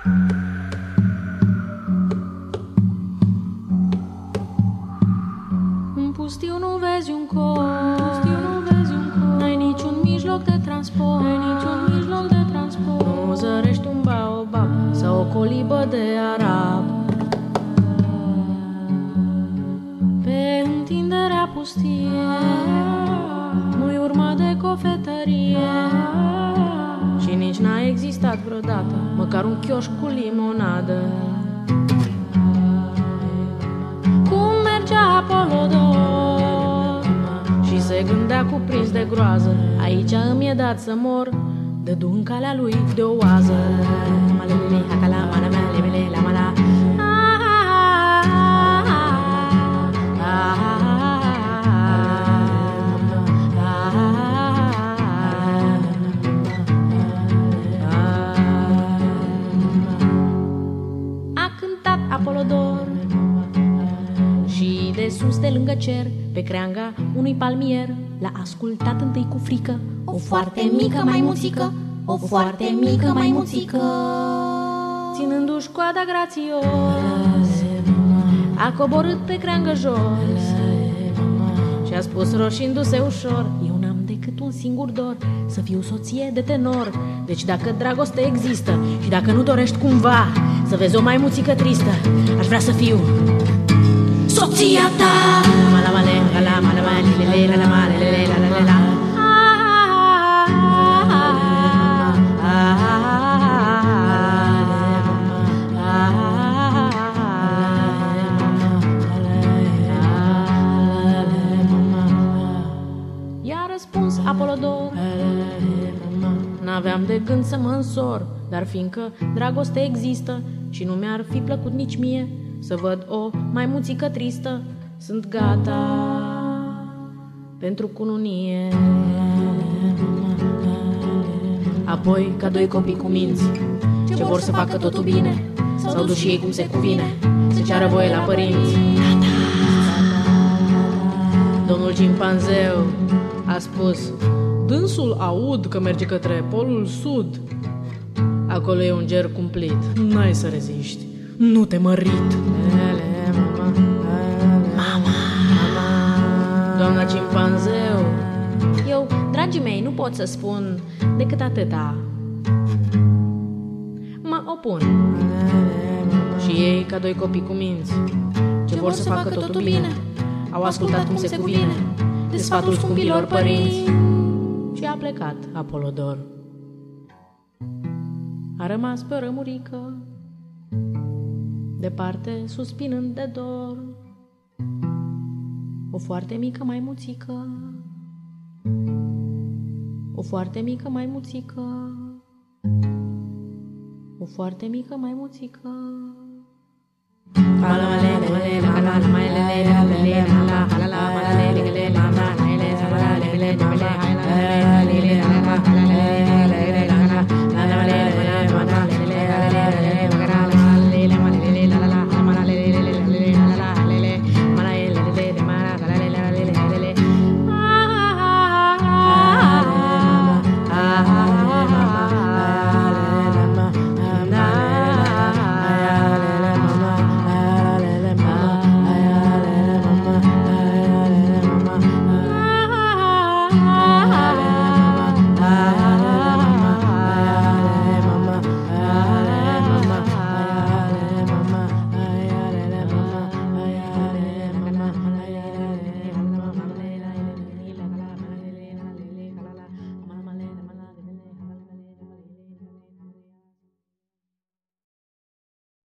În pustiu nu vezi un cor, n-ai niciun mijloc de transport, nu zărești un baobab sau o colibă de arab. Pe întinderea pustie nu-i urmă de cofetărie și nici n-a existat vreodată măcar un chioșc cu limonadă. Cum mergea Apolodor și se gândea cuprins de groază, aici îmi e dat să mor, dădu în calea lui de o oază. Apolodor și de sus, de lângă cer, pe creanga unui palmier, l-a ascultat întâi cu frică o foarte mică maimuțică, o foarte mică maimuțică. Ținându-și coada grațios, a coborât pe creangă jos și a spus roșindu-se ușor: eu n-am decât un singur dor, să fiu soție de tenor. Deci dacă dragoste există și dacă nu dorești cumva să vezi o maimuțică tristă, aș vrea să fiu soția ta. I-a răspuns Apolodor: n-aveam de gând să mă însor, dar fiindcă dragoste există și nu mi-ar fi plăcut nici mie să văd o maimuțică tristă, sunt gata pentru cununie. Apoi, ca doi copii cu minți ce vor să facă totul bine, s-au dus și ei cum se cuvine să ceară voie la părinți. Domnul cimpanzeu a spus: dânsul aud că merge către polul sud. Acolo e un ger cumplit, n-ai să reziști, nu te mărit. Mama. Doamna cimpanzeu: eu, dragii mei, nu pot să spun decât atâta. Mă opun. Și ei, ca doi copii cu minți ce vor să facă totul bine, au ascultat cum se cuvine de sfatul scumpilor părinți. Și a plecat Apolodor. A rămas pe o rămurică, departe, suspinând de dor, o foarte mică maimuțică, o foarte mică maimuțică, o foarte mică maimuțică.